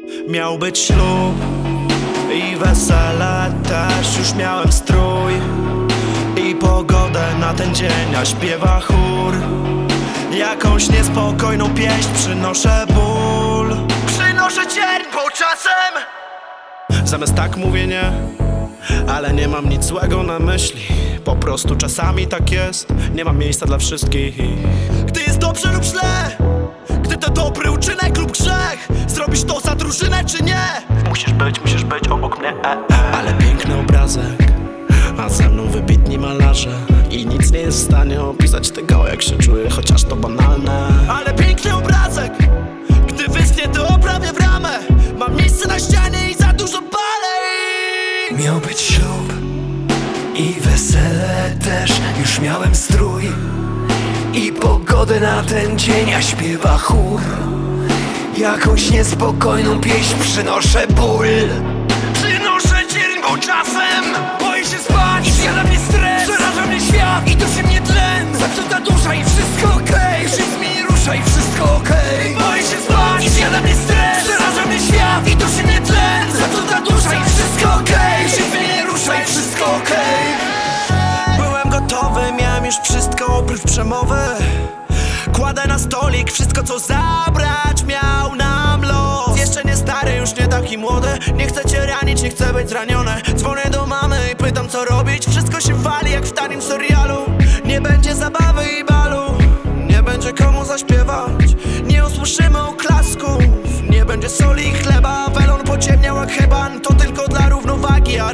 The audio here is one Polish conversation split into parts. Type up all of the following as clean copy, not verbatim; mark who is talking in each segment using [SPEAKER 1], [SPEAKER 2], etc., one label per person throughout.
[SPEAKER 1] Miał być ślub i wesele też. Już miałem strój i pogodę na ten dzień, a śpiewa chór jakąś niespokojną pieśń. Przynoszę ból, przynoszę cierń, bo czasem zamiast tak mówię nie, ale nie mam nic złego na myśli. Po prostu czasami tak jest, nie ma miejsca dla wszystkich. Gdy jest dobrze lub źle, gdy to dobry uczynek lub grzech, zrobisz to za drużynę czy nie? Musisz być obok mnie, Ale piękny obrazek, a ze mną wybitni malarze, i nic nie jest w stanie opisać tego, jak się czuję, chociaż to banalne. Ale piękny obrazek, gdy wyschnie to oprawię w ramę. Mam miejsce na ścianie i za dużo palę.
[SPEAKER 2] Miał być ślub i wesele też. Już miałem strój i pogodę na ten dzień, a śpiewa chór jakąś niespokojną pieśń. Przynoszę ból, przynoszę cierń, bo czasem boję się spać i zjada mnie stres. Przeraża mnie świat i duszy mnie tlen. Zepsuta dusza i wszystko okej. Żyć mi rusza i wszystko okej. Boję się spać i zjada mnie stres. Przeraża mnie świat i duszy mnie tlen. Zepsuta dusza i wszystko okej. Żyć mnie rusza i wszystko okej.
[SPEAKER 1] Byłem gotowy, miałem już wszystko oprócz przemowy. Kładę na stolik wszystko, co zabrać miał nam los. Jeszcze nie stary, już nie taki młody. Nie chcę cię ranić, nie chcę być zraniony. Dzwonię do mamy i pytam, co robić. Wszystko się wali jak w tanim serialu. Nie będzie zabawy i balu, nie będzie komu zaśpiewać, nie usłyszymy oklasków, nie będzie soli i chleba. Welon pociemniał jak heban, to tylko dla równowagi, a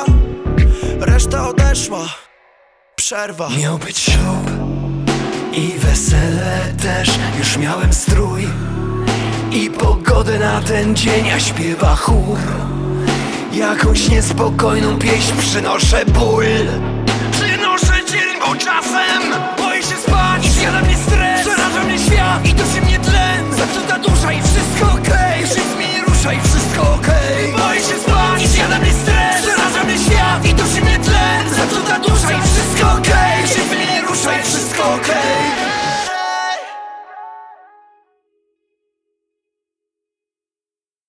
[SPEAKER 1] reszta odeszła. Przerwa.
[SPEAKER 2] Miał być ślub i wesele też. Już miałem strój i pogodę na ten dzień, a śpiewa chór jakąś niespokojną pieśń. Przynoszę ból, przynoszę cierń, bo czasem boję się spać i zjada mnie stres. Przeraża mnie świat i duszy mnie tlen. Zepsuta dusza i wszystko okej. Żyć mi rusza i wszystko okej. Boję się spać i zjada mnie stres. Przeraża mnie świat i duszy mnie tlen. Zepsuta dusza i wszystko okej. Żyć mnie rusza i wszystko okej.